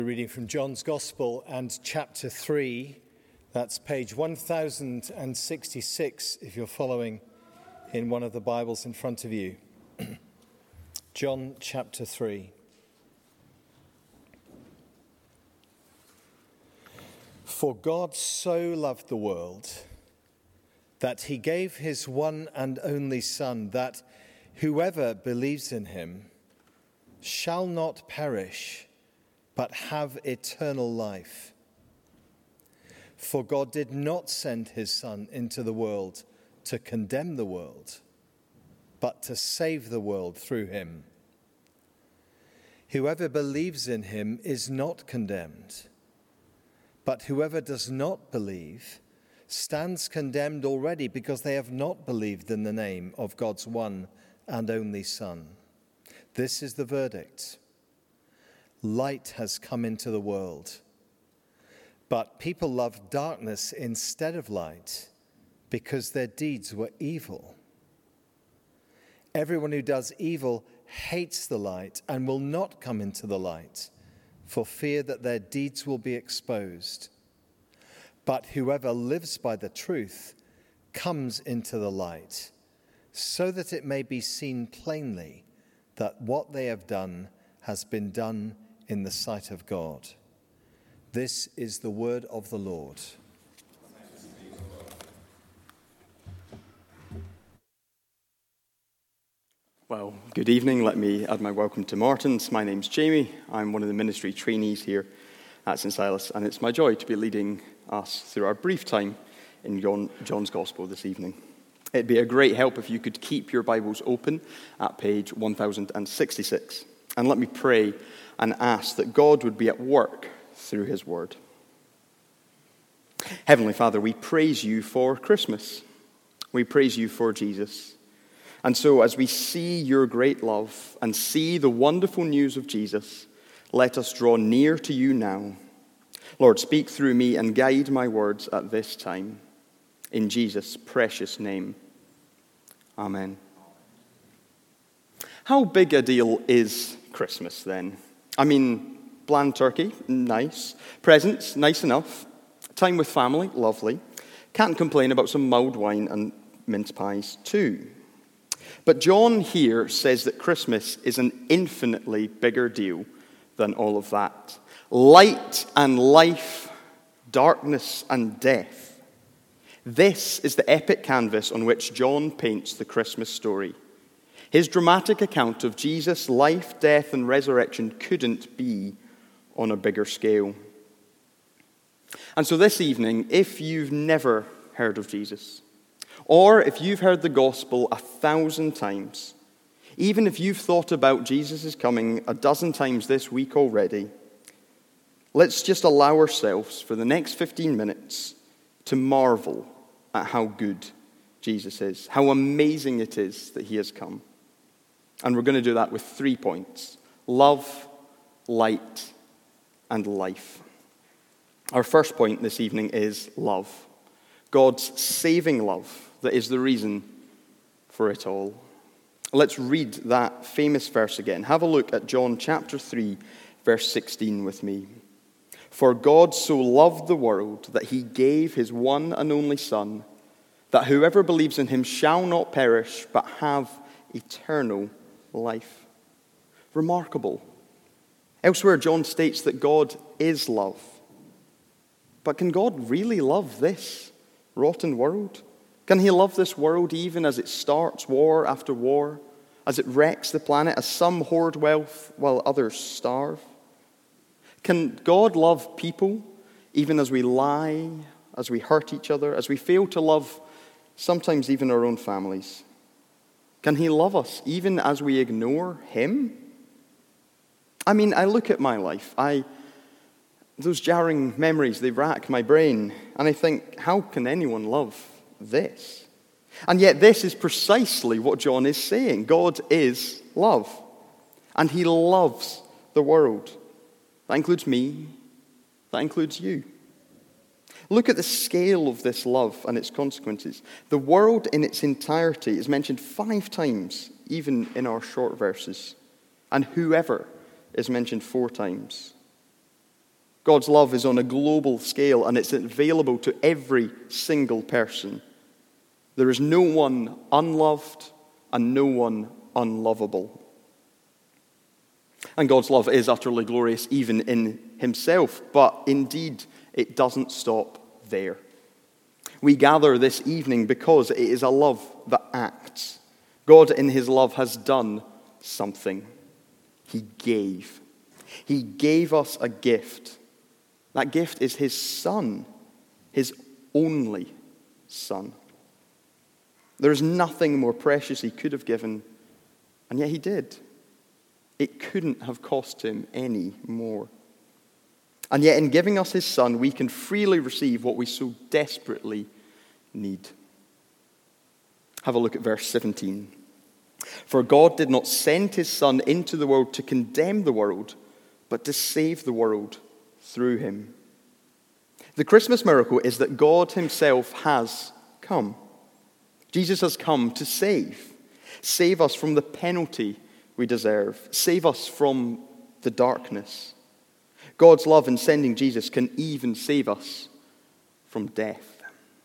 Reading from John's Gospel and chapter 3, that's page 1066 if you're following in one of the Bibles in front of you. John chapter 3. For God so loved the world that he gave his one and only Son, that whoever believes in him shall not perish, but have eternal life. For God did not send his Son into the world to condemn the world, but to save the world through him. Whoever believes in him is not condemned, but whoever does not believe stands condemned already, because they have not believed in the name of God's one and only Son. This is the verdict. Light has come into the world, but people loved darkness instead of light because their deeds were evil. Everyone who does evil hates the light and will not come into the light for fear that their deeds will be exposed. But whoever lives by the truth comes into the light, so that it may be seen plainly that what they have done has been done in the sight of God. This is the word of the Lord. Well, good evening. Let me add my welcome to Martin's. My name's Jamie. I'm one of the ministry trainees here at St. Silas, and it's my joy to be leading us through our brief time in John's Gospel this evening. It'd be a great help if you could keep your Bibles open at page 1066. And let me pray and ask that God would be at work through his word. Heavenly Father, we praise you for Christmas. We praise you for Jesus. And so as we see your great love and see the wonderful news of Jesus, let us draw near to you now. Lord, speak through me and guide my words at this time. In Jesus' precious name. Amen. How big a deal is Christmas then? I mean, bland turkey, nice. Presents, nice enough. Time with family, lovely. Can't complain about some mulled wine and mince pies too. But John here says that Christmas is an infinitely bigger deal than all of that. Light and life, darkness and death. This is the epic canvas on which John paints the Christmas story. His dramatic account of Jesus' life, death, and resurrection couldn't be on a bigger scale. And so this evening, if you've never heard of Jesus, or if you've heard the gospel 1,000 times, even if you've thought about Jesus' coming a dozen times this week already, let's just allow ourselves for the next 15 minutes to marvel at how good Jesus is, how amazing it is that he has come. And we're going to do that with 3 points: love, light, and life. Our first point this evening is love. God's saving love that is the reason for it all. Let's read that famous verse again. Have a look at John chapter 3, verse 16 with me. For God so loved the world that he gave his one and only Son, that whoever believes in him shall not perish, but have eternal life. Remarkable. Elsewhere, John states that God is love. But can God really love this rotten world? Can he love this world even as it starts war after war, as it wrecks the planet, as some hoard wealth while others starve? Can God love people even as we lie, as we hurt each other, as we fail to love sometimes even our own families? Can he love us even as we ignore him? I mean, I look at my life. Those jarring memories, they rack my brain. And I think, how can anyone love this? And yet this is precisely what John is saying. God is love. And he loves the world. That includes me. That includes you. Look at the scale of this love and its consequences. The world in its entirety is mentioned 5 times, even in our short verses. And whoever is mentioned 4 times. God's love is on a global scale, and it's available to every single person. There is no one unloved and no one unlovable. And God's love is utterly glorious even in himself, but indeed it doesn't stop there. We gather this evening because it is a love that acts. God in his love has done something. He gave. He gave us a gift. That gift is his Son, his only Son. There is nothing more precious he could have given, and yet he did. It couldn't have cost him any more. And yet in giving us his Son, we can freely receive what we so desperately need. Have a look at verse 17. For God did not send his Son into the world to condemn the world, but to save the world through him. The Christmas miracle is that God himself has come. Jesus has come to save us from the penalty we deserve, save us from the darkness. God's love in sending Jesus can even save us from death.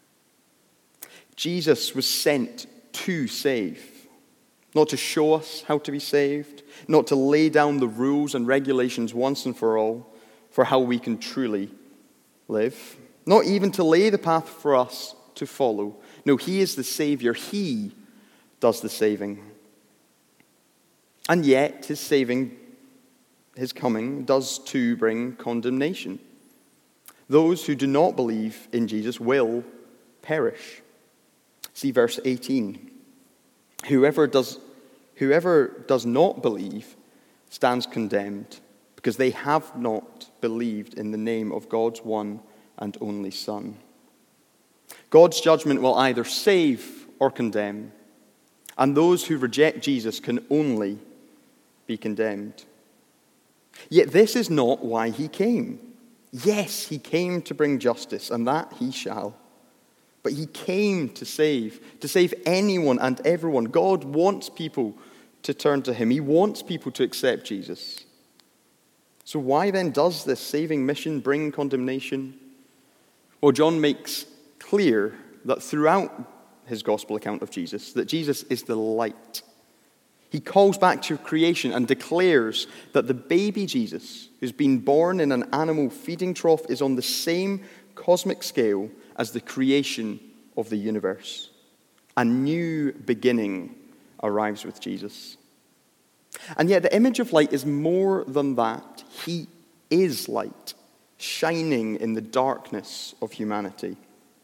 Jesus was sent to save, not to show us how to be saved, not to lay down the rules and regulations once and for all for how we can truly live, not even to lay the path for us to follow. No, he is the Savior. He does the saving. And yet, his coming does too bring condemnation. Those who do not believe in Jesus will perish. See verse 18. Whoever does not believe stands condemned, because they have not believed in the name of God's one and only Son. God's judgment will either save or condemn, and those who reject Jesus can only be condemned. Yet this is not why he came. Yes, he came to bring justice, and that he shall. But he came to save anyone and everyone. God wants people to turn to him. He wants people to accept Jesus. So why then does this saving mission bring condemnation? Well, John makes clear that throughout his gospel account of Jesus, that Jesus is the light. He calls back to creation and declares that the baby Jesus, who's been born in an animal feeding trough, is on the same cosmic scale as the creation of the universe. A new beginning arrives with Jesus. And yet the image of light is more than that. He is light, shining in the darkness of humanity.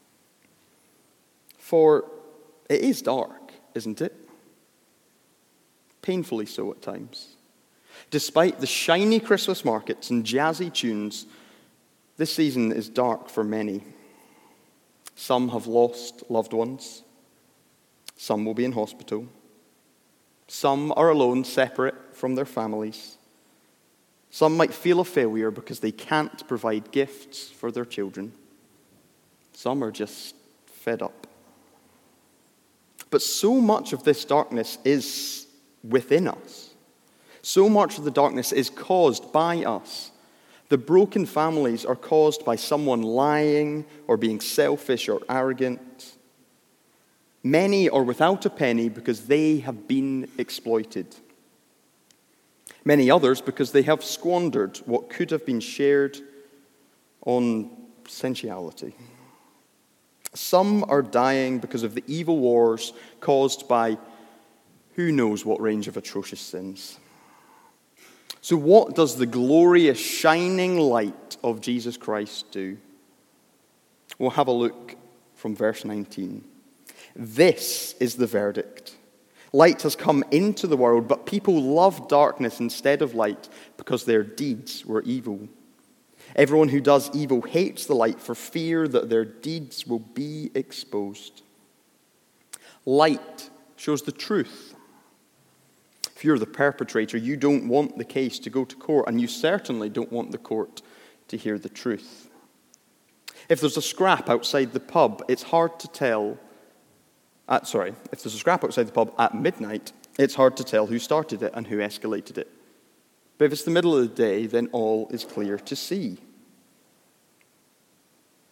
For it is dark, isn't it? Painfully so at times. Despite the shiny Christmas markets and jazzy tunes, this season is dark for many. Some have lost loved ones. Some will be in hospital. Some are alone, separate from their families. Some might feel a failure because they can't provide gifts for their children. Some are just fed up. But so much of this darkness is within us. So much of the darkness is caused by us. The broken families are caused by someone lying or being selfish or arrogant. Many are without a penny because they have been exploited. Many others because they have squandered what could have been shared on sensuality. Some are dying because of the evil wars caused by who knows what range of atrocious sins. So what does the glorious shining light of Jesus Christ do? We'll have a look from verse 19. This is the verdict. Light has come into the world, but people love darkness instead of light because their deeds were evil. Everyone who does evil hates the light for fear that their deeds will be exposed. Light shows the truth. If you're the perpetrator, you don't want the case to go to court, and you certainly don't want the court to hear the truth. If there's a scrap outside the pub, it's hard to tell. If there's a scrap outside the pub at midnight, it's hard to tell who started it and who escalated it. But if it's the middle of the day, then all is clear to see.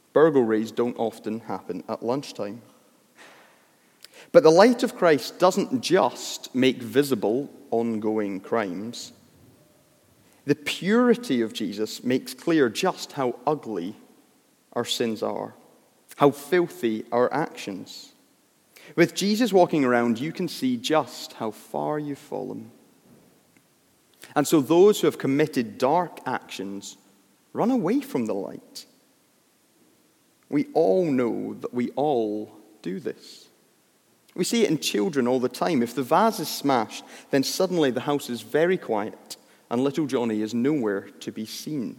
Burglaries don't often happen at lunchtime. But the light of Christ doesn't just make visible ongoing crimes. The purity of Jesus makes clear just how ugly our sins are, how filthy our actions. With Jesus walking around, you can see just how far you've fallen. And so those who have committed dark actions run away from the light. We all know that we all do this. We see it in children all the time. If the vase is smashed, then suddenly the house is very quiet and little Johnny is nowhere to be seen.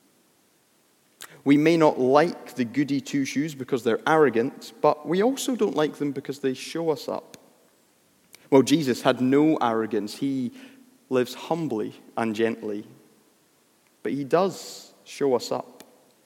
We may not like the goody two-shoes because they're arrogant, but we also don't like them because they show us up. Well, Jesus had no arrogance. He lives humbly and gently, but he does show us up.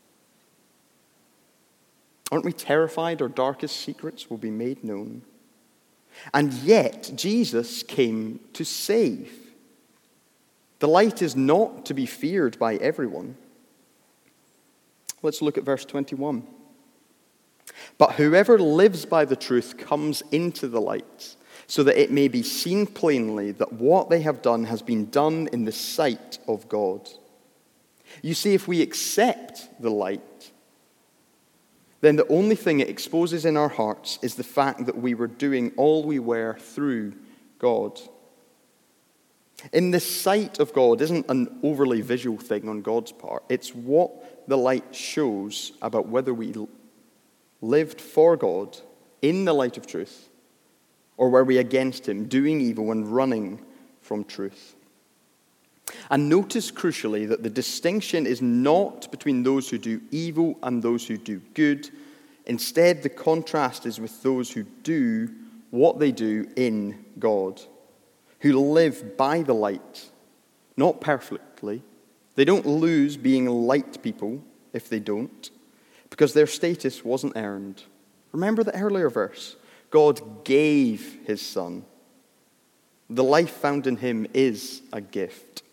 Aren't we terrified our darkest secrets will be made known? And yet, Jesus came to save. The light is not to be feared by everyone. Let's look at verse 21. But whoever lives by the truth comes into the light, so that it may be seen plainly that what they have done has been done in the sight of God. You see, if we accept the light, then the only thing it exposes in our hearts is the fact that we were doing all we were through God. In the sight of God isn't an overly visual thing on God's part. It's what the light shows about whether we lived for God in the light of truth, or were we against him, doing evil and running from truth. And notice crucially that the distinction is not between those who do evil and those who do good. Instead, the contrast is with those who do what they do in God, who live by the light, not perfectly. They don't lose being light people if they don't, because their status wasn't earned. Remember the earlier verse. God gave his Son. The life found in him is a gift.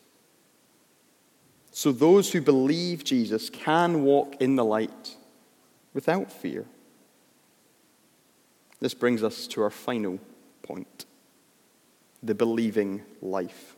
So those who believe Jesus can walk in the light without fear. This brings us to our final point, the believing life.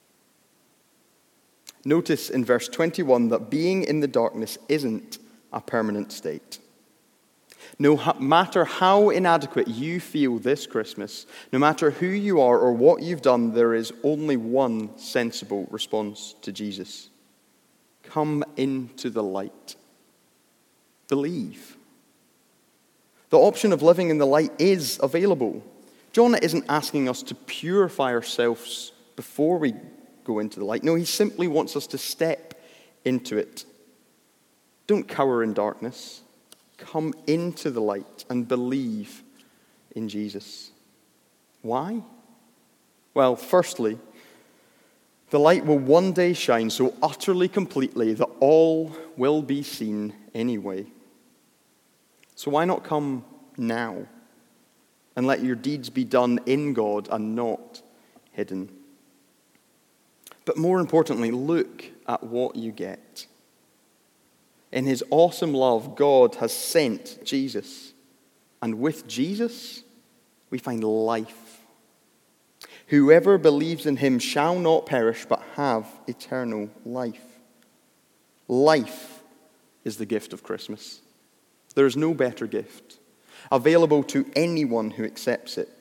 Notice in verse 21 that being in the darkness isn't a permanent state. No matter how inadequate you feel this Christmas, no matter who you are or what you've done, there is only one sensible response to Jesus. Come into the light. Believe. The option of living in the light is available. John isn't asking us to purify ourselves before we go into the light. No, he simply wants us to step into it. Don't cower in darkness. Come into the light and believe in Jesus. Why? Well, firstly, the light will one day shine so utterly completely that all will be seen anyway. So why not come now and let your deeds be done in God and not hidden? But more importantly, look at what you get. In his awesome love, God has sent Jesus. And with Jesus, we find life. Whoever believes in him shall not perish, but have eternal life. Life is the gift of Christmas. There is no better gift available to anyone who accepts it.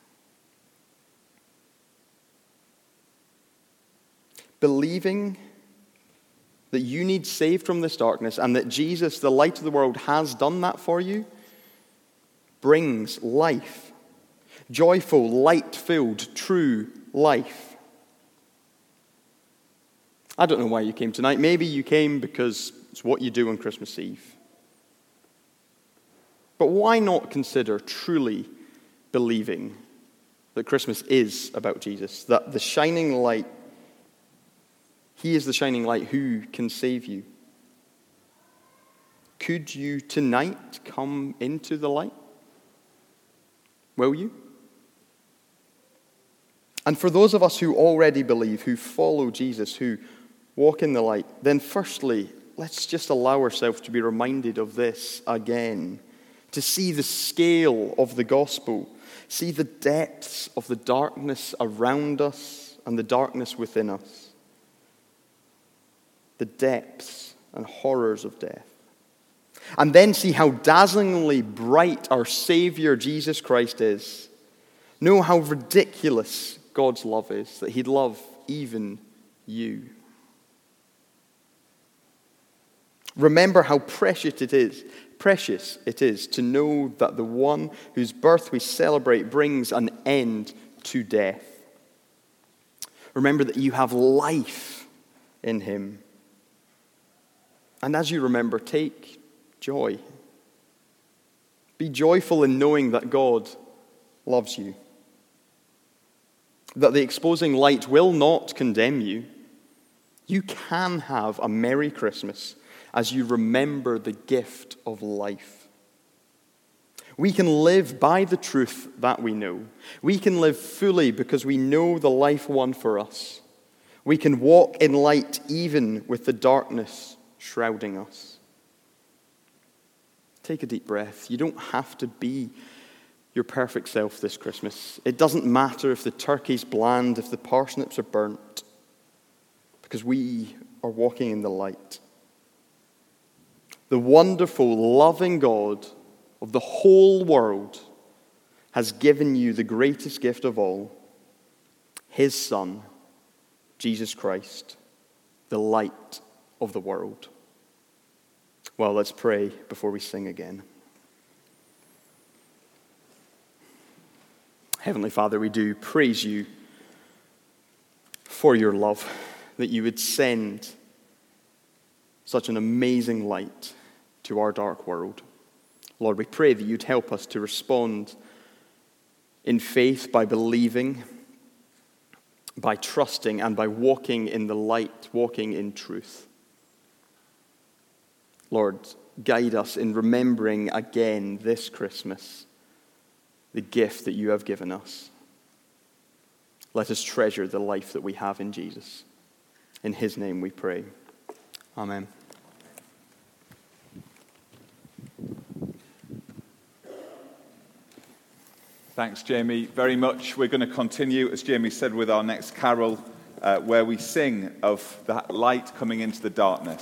Believing that you need saved from this darkness and that Jesus, the light of the world, has done that for you, brings life. Joyful, light-filled, true life. I don't know why you came tonight. Maybe you came because it's what you do on Christmas Eve. But why not consider truly believing that Christmas is about Jesus, that the shining light, he is the shining light who can save you? Could you tonight come into the light? Will you? And for those of us who already believe, who follow Jesus, who walk in the light, then firstly, let's just allow ourselves to be reminded of this again, to see the scale of the gospel, see the depths of the darkness around us and the darkness within us, the depths and horrors of death. And then see how dazzlingly bright our Savior Jesus Christ is. Know how ridiculous God's love is, that he'd love even you. Remember how precious it is to know that the one whose birth we celebrate brings an end to death. Remember that you have life in him. And as you remember, take joy. Be joyful in knowing that God loves you. That the exposing light will not condemn you. You can have a Merry Christmas as you remember the gift of life. We can live by the truth that we know. We can live fully because we know the life won for us. We can walk in light even with the darkness shrouding us. Take a deep breath. You don't have to be your perfect self this Christmas. It doesn't matter if the turkey's bland, if the parsnips are burnt, because we are walking in the light. The wonderful, loving God of the whole world has given you the greatest gift of all, his Son, Jesus Christ, the light of the world. Well, let's pray before we sing again. Heavenly Father, we do praise you for your love, that you would send such an amazing light to our dark world. Lord, we pray that you'd help us to respond in faith by believing, by trusting, and by walking in the light, walking in truth. Lord, guide us in remembering again this Christmas the gift that you have given us. Let us treasure the life that we have in Jesus. In his name we pray. Amen. Thanks, Jamie, very much. We're going to continue, as Jamie said, with our next carol, where we sing of that light coming into the darkness.